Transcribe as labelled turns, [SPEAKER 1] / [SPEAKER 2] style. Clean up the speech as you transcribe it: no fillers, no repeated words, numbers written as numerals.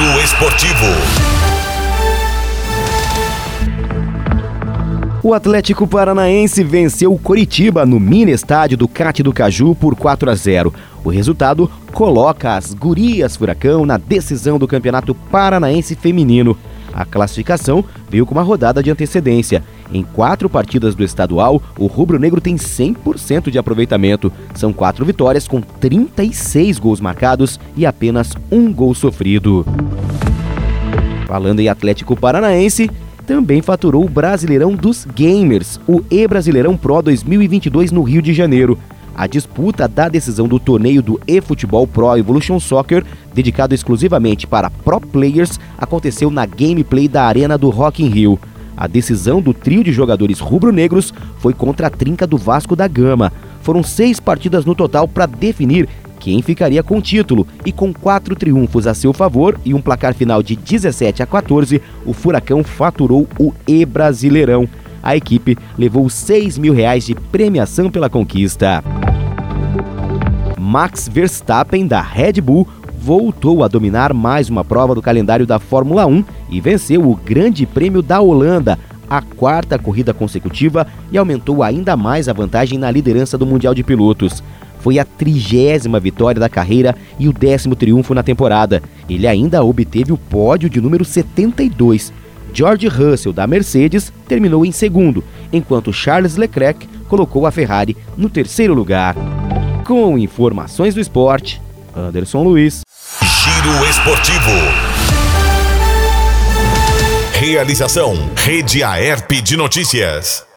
[SPEAKER 1] Giro Esportivo.
[SPEAKER 2] O Atlético Paranaense venceu o Coritiba no mini estádio do Cate do Caju por 4-0. O resultado coloca as Gurias Furacão na decisão do Campeonato Paranaense Feminino. A classificação veio com uma rodada de antecedência. Em 4 partidas do estadual, o rubro-negro tem 100% de aproveitamento. São 4 vitórias com 36 gols marcados e apenas 1 gol sofrido. Falando em Atlético Paranaense, também faturou o Brasileirão dos Gamers, o E-Brasileirão Pro 2022 no Rio de Janeiro. A disputa da decisão do torneio do eFootball Pro Evolution Soccer, dedicado exclusivamente para Pro Players, aconteceu na gameplay da Arena do Rock in Rio. A decisão do trio de jogadores rubro-negros foi contra a trinca do Vasco da Gama. Foram 6 partidas no total para definir quem ficaria com o título, e com 4 triunfos a seu favor e um placar final de 17-14, o Furacão faturou o E-Brasileirão. A equipe levou R$6 mil de premiação pela conquista. Max Verstappen, da Red Bull, voltou a dominar mais uma prova do calendário da Fórmula 1 e venceu o Grande Prêmio da Holanda, a 4ª corrida consecutiva, e aumentou ainda mais a vantagem na liderança do Mundial de Pilotos. Foi a 30ª vitória da carreira e o 10º triunfo na temporada. Ele ainda obteve o pódio de número 72. George Russell, da Mercedes, terminou em segundo, enquanto Charles Leclerc colocou a Ferrari no 3º lugar. Com informações do esporte, Anderson Luiz.
[SPEAKER 1] Giro Esportivo. Realização: Rede Aerp de Notícias.